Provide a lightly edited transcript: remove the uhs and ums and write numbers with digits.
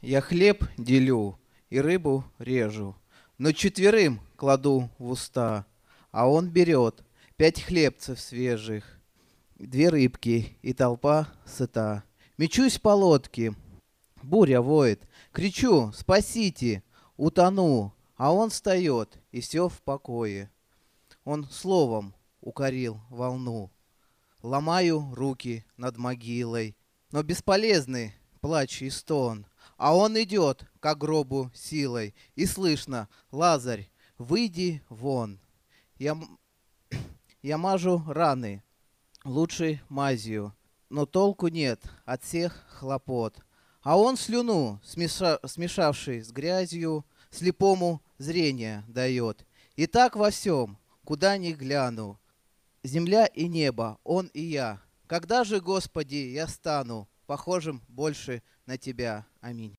Я хлеб делю и рыбу режу, но четверым кладу в уста, а он берет 5 хлебцев свежих, 2 рыбки, и толпа сыта. Мечусь по лодке, буря воет, кричу: «Спасите!» Утону, а он встает, и все в покое. Он словом укорил волну. Ломаю руки над могилой, но бесполезны плач и стон. А он идет к гробу силой, и слышно: «Лазарь, выйди вон!» Я, я мажу раны лучшей мазью, но толку нет от всех хлопот. А он слюну, смешавший с грязью, слепому зрение дает. И так во всем, куда ни гляну, земля и небо, он и я. Когда же, Господи, я стану похожим больше на Тебя? Аминь.